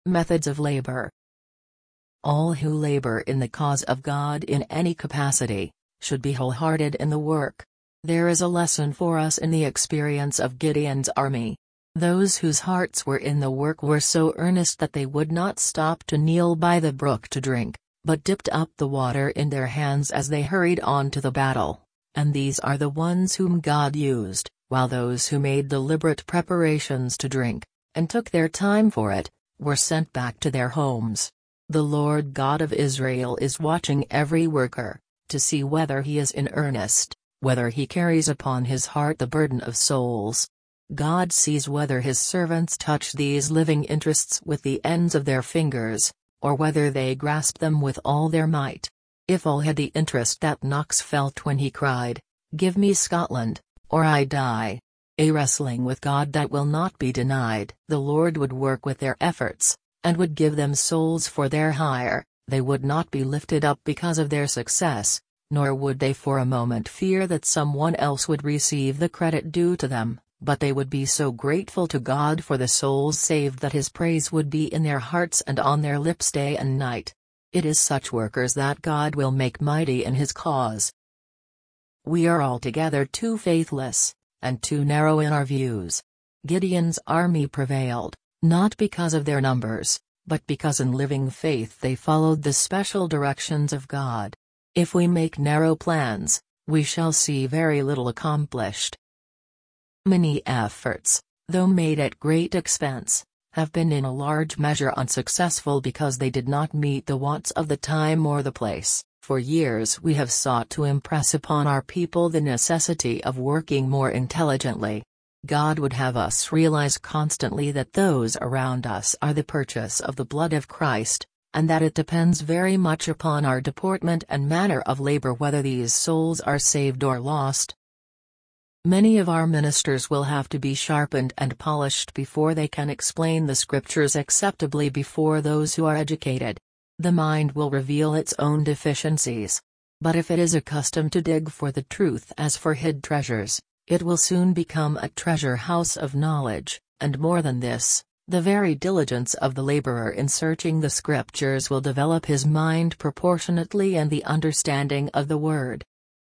Methods of labor. All who labor in the cause of God in any capacity should be wholehearted in the work. There is a lesson for us in the experience of Gideon's army. Those whose hearts were in the work were so earnest that they would not stop to kneel by the brook to drink, but dipped up the water in their hands as they hurried on to the battle. And these are the ones whom God used, while those who made deliberate preparations to drink, and took their time for it, were sent back to their homes. The Lord God of Israel is watching every worker, to see whether he is in earnest, whether he carries upon his heart the burden of souls. God sees whether his servants touch these living interests with the ends of their fingers, or whether they grasp them with all their might. If all had the interest that Knox felt when he cried, "Give me Scotland, or I die," a wrestling with God that will not be denied, the Lord would work with their efforts, and would give them souls for their hire. They would not be lifted up because of their success, nor would they for a moment fear that someone else would receive the credit due to them, but they would be so grateful to God for the souls saved that his praise would be in their hearts and on their lips day and night. It is such workers that God will make mighty in his cause. We are altogether too faithless, and too narrow in our views. Gideon's army prevailed, not because of their numbers, but because in living faith they followed the special directions of God. If we make narrow plans, we shall see very little accomplished. Many efforts, though made at great expense, have been in a large measure unsuccessful because they did not meet the wants of the time or the place. For years we have sought to impress upon our people the necessity of working more intelligently. God would have us realize constantly that those around us are the purchase of the blood of Christ, and that it depends very much upon our deportment and manner of labor whether these souls are saved or lost. Many of our ministers will have to be sharpened and polished before they can explain the Scriptures acceptably before those who are educated. The mind will reveal its own deficiencies. But if it is accustomed to dig for the truth as for hid treasures, it will soon become a treasure house of knowledge, and more than this, the very diligence of the laborer in searching the Scriptures will develop his mind proportionately and the understanding of the Word.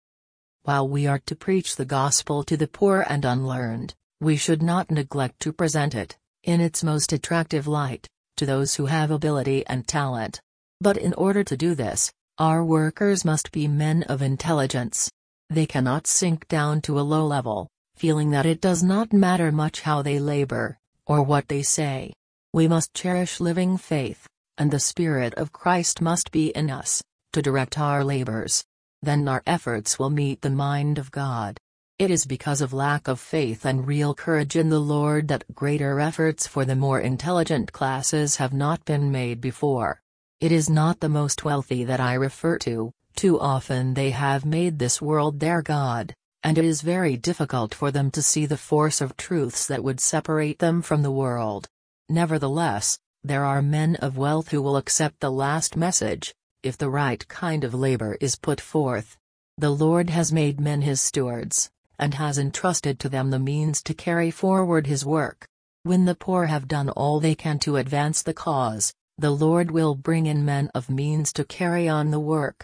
While we are to preach the gospel to the poor and unlearned, we should not neglect to present it, in its most attractive light, to those who have ability and talent. But in order to do this, our workers must be men of intelligence. They cannot sink down to a low level, feeling that it does not matter much how they labor, or what they say. We must cherish living faith, and the Spirit of Christ must be in us, to direct our labors. Then our efforts will meet the mind of God. It is because of lack of faith and real courage in the Lord that greater efforts for the more intelligent classes have not been made before. It is not the most wealthy that I refer to. Too often they have made this world their god, and it is very difficult for them to see the force of truths that would separate them from the world. Nevertheless, there are men of wealth who will accept the last message, if the right kind of labor is put forth. The Lord has made men his stewards, and has entrusted to them the means to carry forward his work. When the poor have done all they can to advance the cause, the Lord will bring in men of means to carry on the work.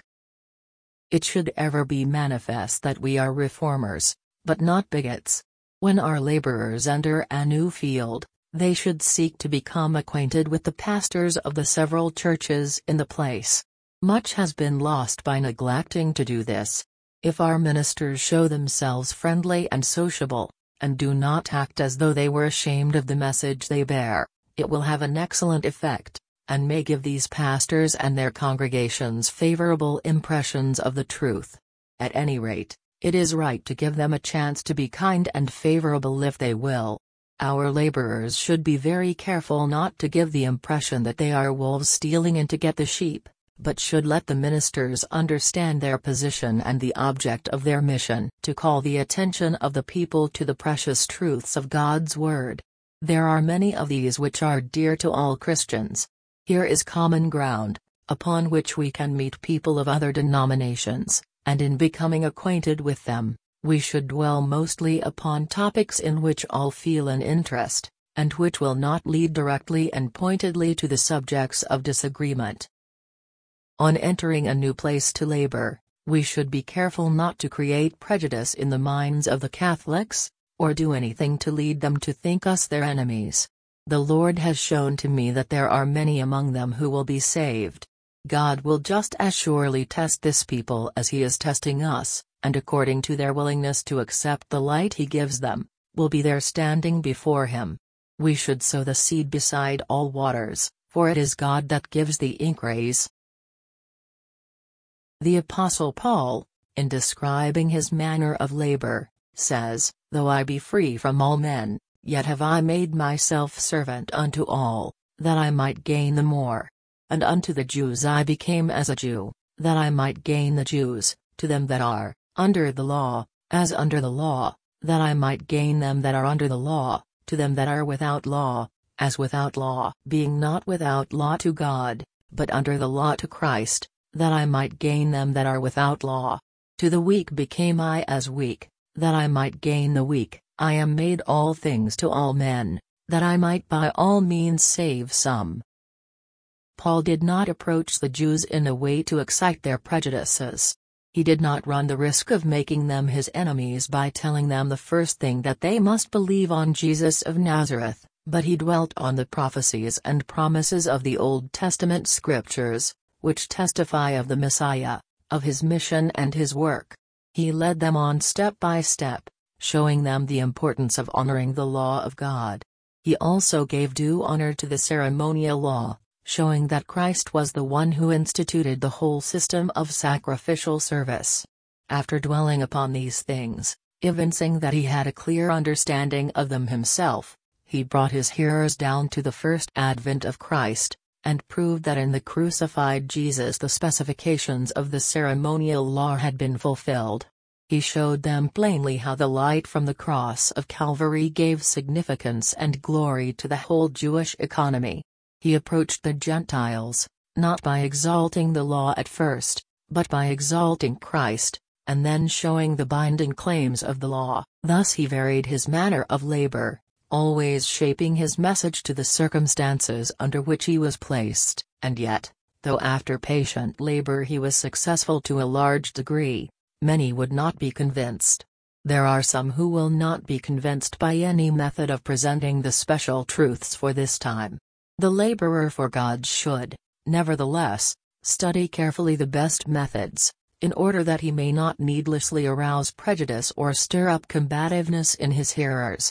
It should ever be manifest that we are reformers, but not bigots. When our laborers enter a new field, they should seek to become acquainted with the pastors of the several churches in the place. Much has been lost by neglecting to do this. If our ministers show themselves friendly and sociable, and do not act as though they were ashamed of the message they bear, it will have an excellent effect, and may give these pastors and their congregations favorable impressions of the truth. At any rate, it is right to give them a chance to be kind and favorable if they will. Our laborers should be very careful not to give the impression that they are wolves stealing in to get the sheep, but should let the ministers understand their position and the object of their mission, to call the attention of the people to the precious truths of God's Word. There are many of these which are dear to all Christians. Here is common ground, upon which we can meet people of other denominations, and in becoming acquainted with them, we should dwell mostly upon topics in which all feel an interest, and which will not lead directly and pointedly to the subjects of disagreement. On entering a new place to labor, we should be careful not to create prejudice in the minds of the Catholics, or do anything to lead them to think us their enemies. The Lord has shown to me that there are many among them who will be saved. God will just as surely test this people as He is testing us, and according to their willingness to accept the light He gives them, will be there standing before Him. We should sow the seed beside all waters, for it is God that gives the increase. The Apostle Paul, in describing his manner of labor, says, "Though I be free from all men, yet have I made myself servant unto all, that I might gain the more. And unto the Jews I became as a Jew, that I might gain the Jews, to them that are under the law, as under the law, that I might gain them that are under the law, to them that are without law, as without law, being not without law to God, but under the law to Christ, that I might gain them that are without law. To the weak became I as weak, that I might gain the weak. I am made all things to all men, that I might by all means save some." Paul did not approach the Jews in a way to excite their prejudices. He did not run the risk of making them his enemies by telling them the first thing that they must believe on Jesus of Nazareth, but he dwelt on the prophecies and promises of the Old Testament scriptures, which testify of the Messiah, of his mission and his work. He led them on step by step, showing them the importance of honoring the law of God. He also gave due honor to the ceremonial law, showing that Christ was the one who instituted the whole system of sacrificial service. After dwelling upon these things, evincing that he had a clear understanding of them himself, he brought his hearers down to the first advent of Christ, and proved that in the crucified Jesus the specifications of the ceremonial law had been fulfilled. He showed them plainly how the light from the cross of Calvary gave significance and glory to the whole Jewish economy. He approached the Gentiles, not by exalting the law at first, but by exalting Christ, and then showing the binding claims of the law. Thus he varied his manner of labor, always shaping his message to the circumstances under which he was placed, and yet, though after patient labor he was successful to a large degree, many would not be convinced. There are some who will not be convinced by any method of presenting the special truths for this time. The laborer for God should, nevertheless, study carefully the best methods, in order that he may not needlessly arouse prejudice or stir up combativeness in his hearers.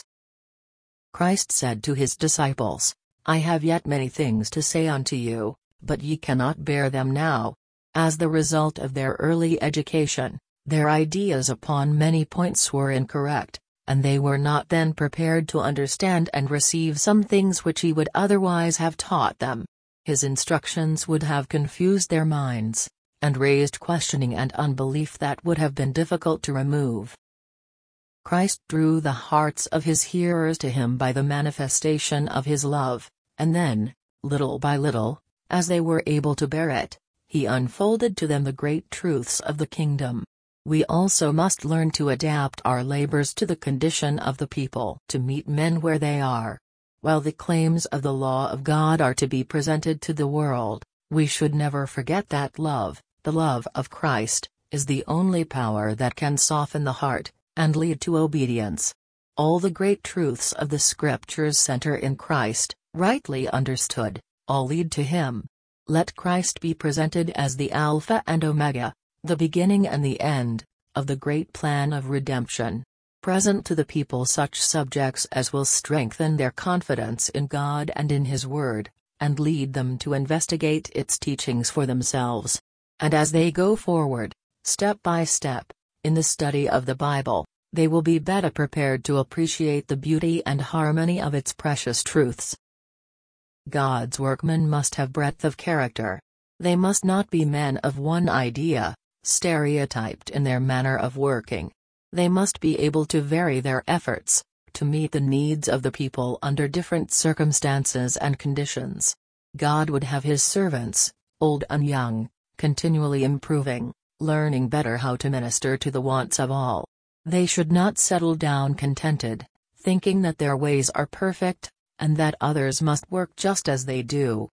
Christ said to his disciples, "I have yet many things to say unto you, but ye cannot bear them now." As the result of their early education, their ideas upon many points were incorrect, and they were not then prepared to understand and receive some things which he would otherwise have taught them. His instructions would have confused their minds, and raised questioning and unbelief that would have been difficult to remove. Christ drew the hearts of his hearers to him by the manifestation of his love, and then, little by little, as they were able to bear it, he unfolded to them the great truths of the kingdom. We also must learn to adapt our labors to the condition of the people, to meet men where they are. While the claims of the law of God are to be presented to the world, we should never forget that love, the love of Christ, is the only power that can soften the heart, and lead to obedience. All the great truths of the Scriptures center in Christ, rightly understood, all lead to Him. Let Christ be presented as the Alpha and Omega, the beginning and the end, of the great plan of redemption. Present to the people such subjects as will strengthen their confidence in God and in His Word, and lead them to investigate its teachings for themselves. And as they go forward, step by step, in the study of the Bible, they will be better prepared to appreciate the beauty and harmony of its precious truths. God's workmen must have breadth of character. They must not be men of one idea, stereotyped in their manner of working. They must be able to vary their efforts, to meet the needs of the people under different circumstances and conditions. God would have His servants, old and young, continually improving, learning better how to minister to the wants of all. They should not settle down contented, thinking that their ways are perfect, and that others must work just as they do.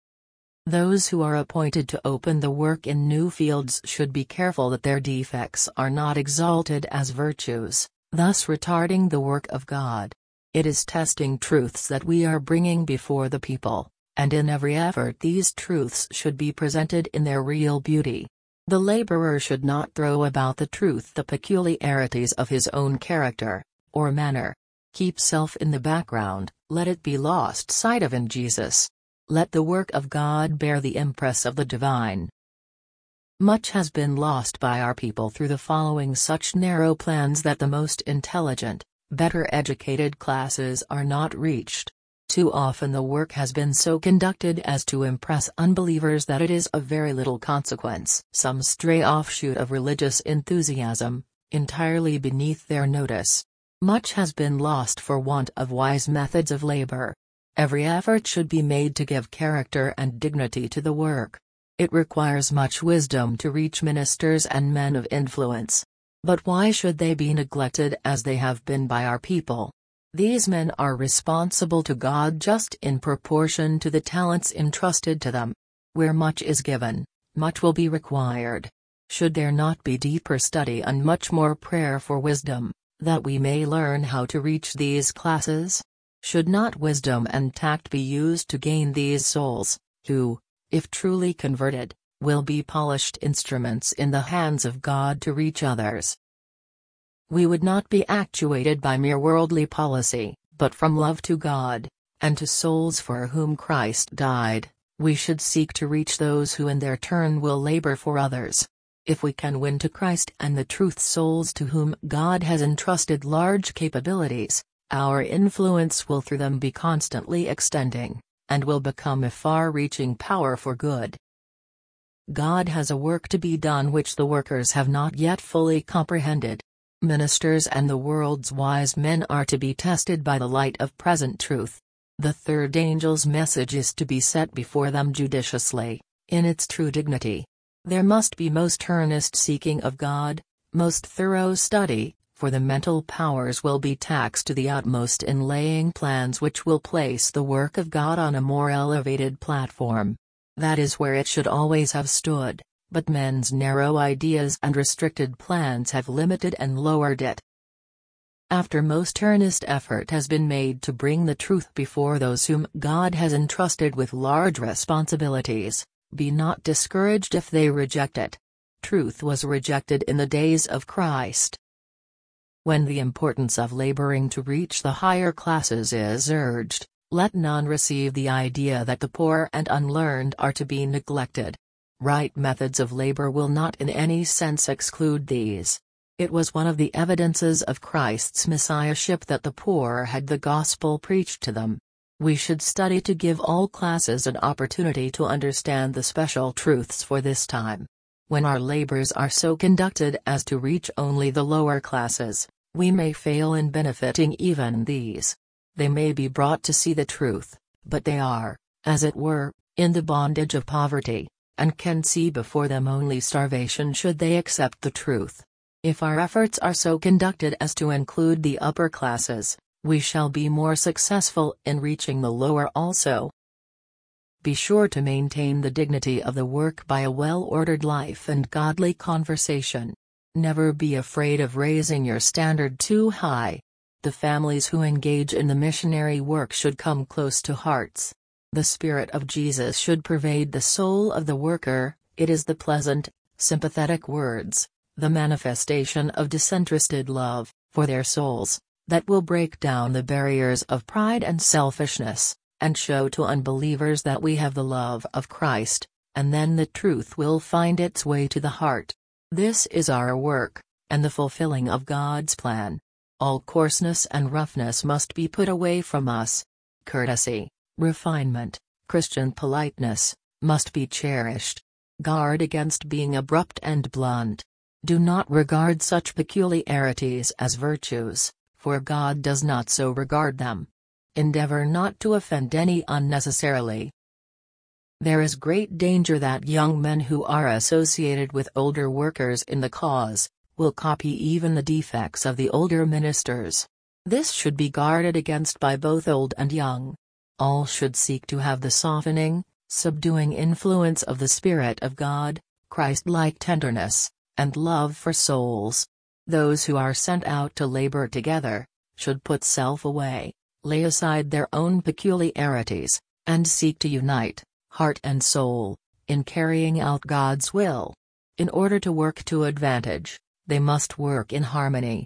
Those who are appointed to open the work in new fields should be careful that their defects are not exalted as virtues, thus retarding the work of God. It is testing truths that we are bringing before the people, and in every effort these truths should be presented in their real beauty. The laborer should not throw about the truth the peculiarities of his own character, or manner. Keep self in the background, let it be lost sight of in Jesus. Let the work of God bear the impress of the divine. Much has been lost by our people through the following such narrow plans that the most intelligent, better educated classes are not reached. Too often the work has been so conducted as to impress unbelievers that it is of very little consequence. Some stray offshoot of religious enthusiasm, entirely beneath their notice. Much has been lost for want of wise methods of labor. Every effort should be made to give character and dignity to the work. It requires much wisdom to reach ministers and men of influence. But why should they be neglected as they have been by our people? These men are responsible to God just in proportion to the talents entrusted to them. Where much is given, much will be required. Should there not be deeper study and much more prayer for wisdom, that we may learn how to reach these classes? Should not wisdom and tact be used to gain these souls, who, if truly converted, will be polished instruments in the hands of God to reach others? We would not be actuated by mere worldly policy, but from love to God, and to souls for whom Christ died. We should seek to reach those who in their turn will labor for others. If we can win to Christ and the truth souls to whom God has entrusted large capabilities, our influence will through them be constantly extending, and will become a far-reaching power for good. God has a work to be done which the workers have not yet fully comprehended. Ministers and the world's wise men are to be tested by the light of present truth. The third angel's message is to be set before them judiciously, in its true dignity. There must be most earnest seeking of God, most thorough study, for the mental powers will be taxed to the utmost in laying plans which will place the work of God on a more elevated platform. That is where it should always have stood, but men's narrow ideas and restricted plans have limited and lowered it. After most earnest effort has been made to bring the truth before those whom God has entrusted with large responsibilities, be not discouraged if they reject it. Truth was rejected in the days of Christ. When the importance of laboring to reach the higher classes is urged, let none receive the idea that the poor and unlearned are to be neglected. Right methods of labor will not in any sense exclude these. It was one of the evidences of Christ's messiahship that the poor had the gospel preached to them. We should study to give all classes an opportunity to understand the special truths for this time. When our labors are so conducted as to reach only the lower classes, we may fail in benefiting even these. They may be brought to see the truth, but they are, as it were, in the bondage of poverty, and can see before them only starvation should they accept the truth. If our efforts are so conducted as to include the upper classes, we shall be more successful in reaching the lower also. Be sure to maintain the dignity of the work by a well-ordered life and godly conversation. Never be afraid of raising your standard too high. The families who engage in the missionary work should come close to hearts. The Spirit of Jesus should pervade the soul of the worker. It is the pleasant, sympathetic words, the manifestation of disinterested love for their souls, that will break down the barriers of pride and selfishness, and show to unbelievers that we have the love of Christ, and then the truth will find its way to the heart. This is our work, and the fulfilling of God's plan. All coarseness and roughness must be put away from us. Courtesy, refinement, Christian politeness, must be cherished. Guard against being abrupt and blunt. Do not regard such peculiarities as virtues, for God does not so regard them. Endeavor not to offend any unnecessarily. There is great danger that young men who are associated with older workers in the cause will copy even the defects of the older ministers. This should be guarded against by both old and young. All should seek to have the softening, subduing influence of the Spirit of God, Christ-like tenderness, and love for souls. Those who are sent out to labor together, should put self away, lay aside their own peculiarities, and seek to unite, heart and soul, in carrying out God's will. In order to work to advantage, they must work in harmony.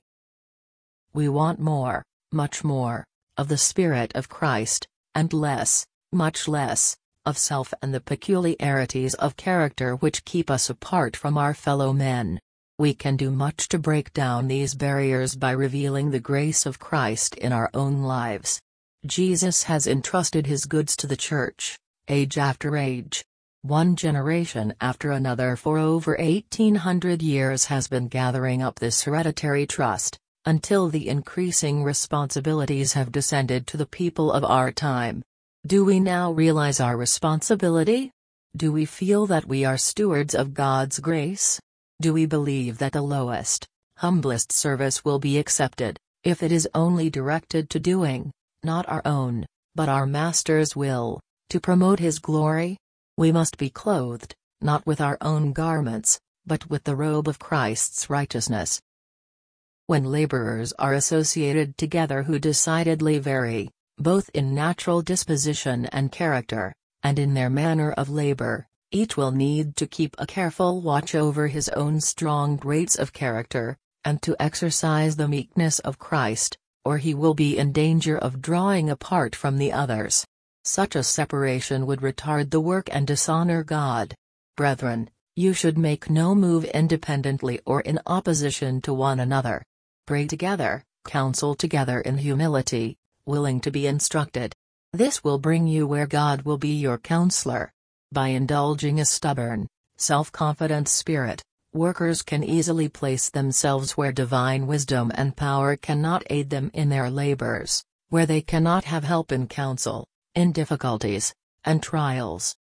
We want more, much more, of the Spirit of Christ, and less, much less, of self and the peculiarities of character which keep us apart from our fellow men. We can do much to break down these barriers by revealing the grace of Christ in our own lives. Jesus has entrusted his goods to the Church, age after age. One generation after another for over 1800 years has been gathering up this hereditary trust, until the increasing responsibilities have descended to the people of our time. Do we now realize our responsibility? Do we feel that we are stewards of God's grace? Do we believe that the lowest, humblest service will be accepted, if it is only directed to doing, not our own, but our Master's will, to promote his glory? We must be clothed, not with our own garments, but with the robe of Christ's righteousness. When laborers are associated together who decidedly vary, both in natural disposition and character, and in their manner of labor, each will need to keep a careful watch over his own strong traits of character, and to exercise the meekness of Christ, or he will be in danger of drawing apart from the others. Such a separation would retard the work and dishonor God. Brethren, you should make no move independently or in opposition to one another. Pray together, counsel together in humility, willing to be instructed. This will bring you where God will be your counselor. By indulging a stubborn, self-confident spirit, workers can easily place themselves where divine wisdom and power cannot aid them in their labors, where they cannot have help in counsel, in difficulties, and trials.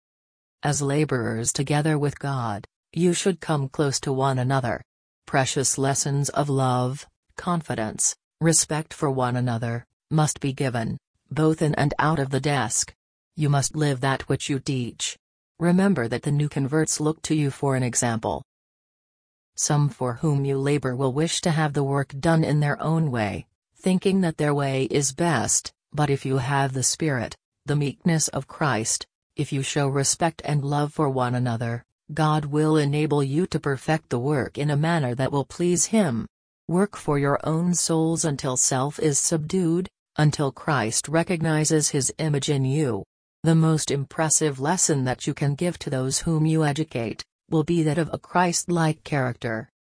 As laborers together with God, you should come close to one another. Precious lessons of love, confidence, respect for one another, must be given, both in and out of the desk. You must live that which you teach. Remember that the new converts look to you for an example. Some for whom you labor will wish to have the work done in their own way, thinking that their way is best, but if you have the Spirit, the meekness of Christ, if you show respect and love for one another, God will enable you to perfect the work in a manner that will please Him. Work for your own souls until self is subdued, until Christ recognizes His image in you. The most impressive lesson that you can give to those whom you educate, will be that of a Christ-like character.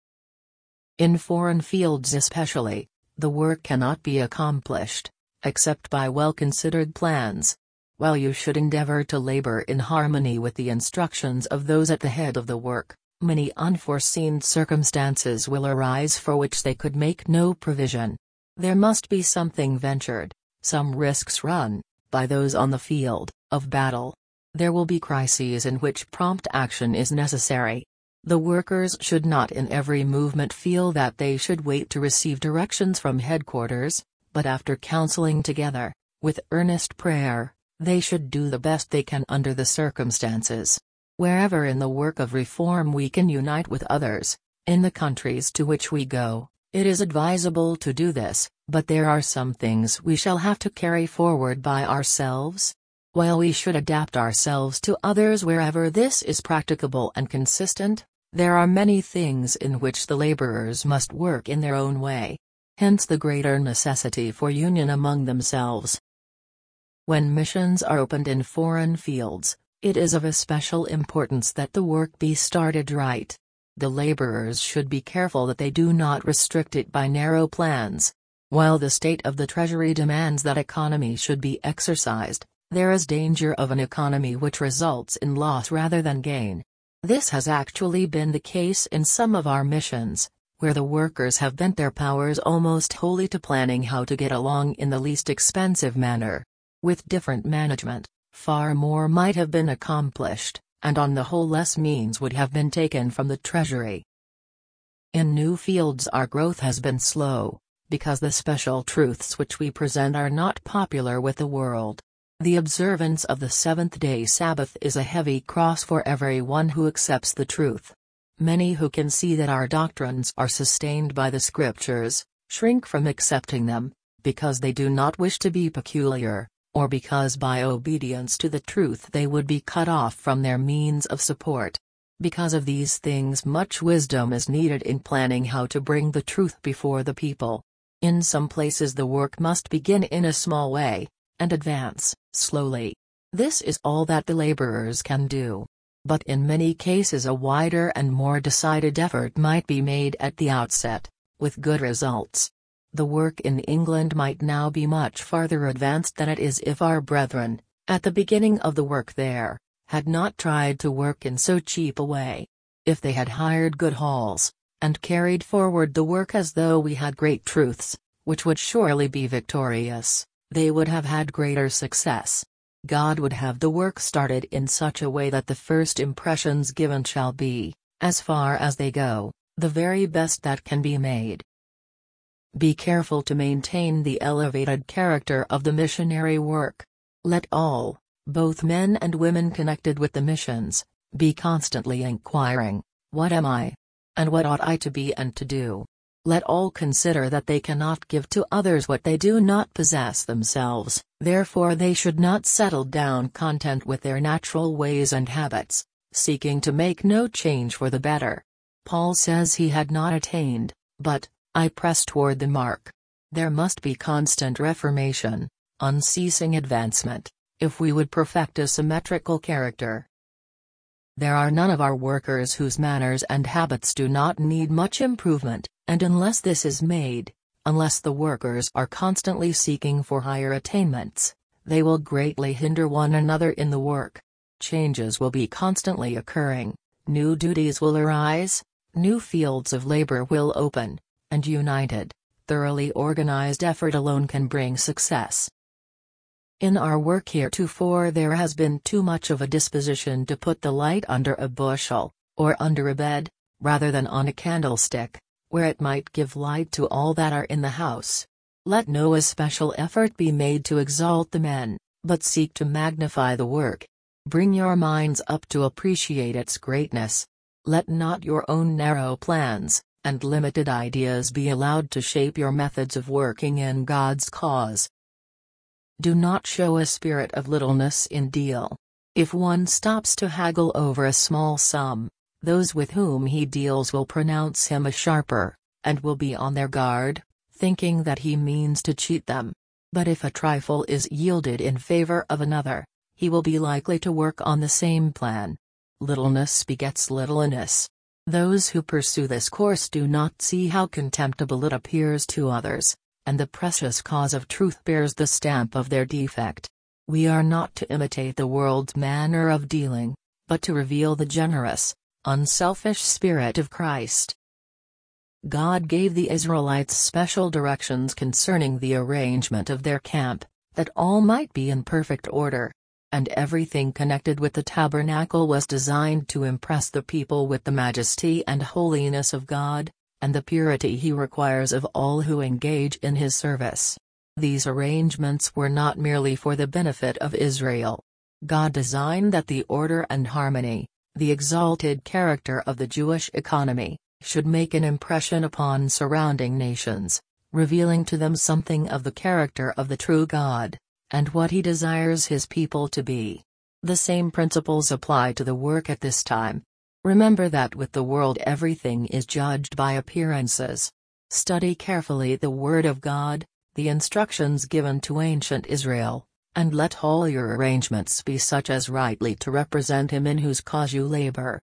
In foreign fields especially, the work cannot be accomplished, except by well-considered plans. While you should endeavor to labor in harmony with the instructions of those at the head of the work, many unforeseen circumstances will arise for which they could make no provision. There must be something ventured, some risks run, by those on the field of battle. There will be crises in which prompt action is necessary. The workers should not in every movement feel that they should wait to receive directions from headquarters, but after counseling together, with earnest prayer, they should do the best they can under the circumstances. Wherever in the work of reform we can unite with others, in the countries to which we go, it is advisable to do this, but there are some things we shall have to carry forward by ourselves. While we should adapt ourselves to others wherever this is practicable and consistent, there are many things in which the laborers must work in their own way. Hence the greater necessity for union among themselves. When missions are opened in foreign fields, it is of especial importance that the work be started right. The laborers should be careful that they do not restrict it by narrow plans. While the state of the treasury demands that economy should be exercised, there is danger of an economy which results in loss rather than gain. This has actually been the case in some of our missions, where the workers have bent their powers almost wholly to planning how to get along in the least expensive manner. With different management, far more might have been accomplished, and on the whole less means would have been taken from the treasury. In new fields our growth has been slow, because the special truths which we present are not popular with the world. The observance of the seventh-day Sabbath is a heavy cross for everyone who accepts the truth. Many who can see that our doctrines are sustained by the Scriptures, shrink from accepting them, because they do not wish to be peculiar, or because by obedience to the truth they would be cut off from their means of support. Because of these things, much wisdom is needed in planning how to bring the truth before the people. In some places the work must begin in a small way, and advance slowly. This is all that the laborers can do. But in many cases a wider and more decided effort might be made at the outset, with good results. The work in England might now be much farther advanced than it is if our brethren, at the beginning of the work there, had not tried to work in so cheap a way. If they had hired good halls, and carried forward the work as though we had great truths, which would surely be victorious, they would have had greater success. God would have the work started in such a way that the first impressions given shall be, as far as they go, the very best that can be made. Be careful to maintain the elevated character of the missionary work. Let all, both men and women connected with the missions, be constantly inquiring, "What am I? And what ought I to be and to do?" Let all consider that they cannot give to others what they do not possess themselves, therefore they should not settle down content with their natural ways and habits, seeking to make no change for the better. Paul says he had not attained, but, "I press toward the mark." There must be constant reformation, unceasing advancement, if we would perfect a symmetrical character. There are none of our workers whose manners and habits do not need much improvement, and unless this is made, unless the workers are constantly seeking for higher attainments, they will greatly hinder one another in the work. Changes will be constantly occurring, new duties will arise, new fields of labor will open, and united, thoroughly organized effort alone can bring success. In our work heretofore there has been too much of a disposition to put the light under a bushel, or under a bed, rather than on a candlestick, where it might give light to all that are in the house. Let no especial effort be made to exalt the men, but seek to magnify the work. Bring your minds up to appreciate its greatness. Let not your own narrow plans and limited ideas be allowed to shape your methods of working in God's cause. Do not show a spirit of littleness in deal. If one stops to haggle over a small sum, those with whom he deals will pronounce him a sharper, and will be on their guard, thinking that he means to cheat them. But if a trifle is yielded in favor of another, he will be likely to work on the same plan. Littleness begets littleness. Those who pursue this course do not see how contemptible it appears to others, and the precious cause of truth bears the stamp of their defect. We are not to imitate the world's manner of dealing, but to reveal the generous, unselfish spirit of Christ. God gave the Israelites special directions concerning the arrangement of their camp, that all might be in perfect order. And everything connected with the tabernacle was designed to impress the people with the majesty and holiness of God, and the purity He requires of all who engage in His service. These arrangements were not merely for the benefit of Israel. God designed that the order and harmony, the exalted character of the Jewish economy, should make an impression upon surrounding nations, revealing to them something of the character of the true God, and what He desires His people to be. The same principles apply to the work at this time. Remember that with the world everything is judged by appearances. Study carefully the Word of God, the instructions given to ancient Israel, and let all your arrangements be such as rightly to represent Him in whose cause you labor.